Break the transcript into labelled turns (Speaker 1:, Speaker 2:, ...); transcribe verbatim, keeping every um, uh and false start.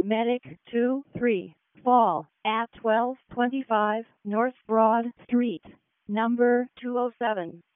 Speaker 1: Medic two three, Fall, at twelve twenty-five North Broad Street, number two oh seven.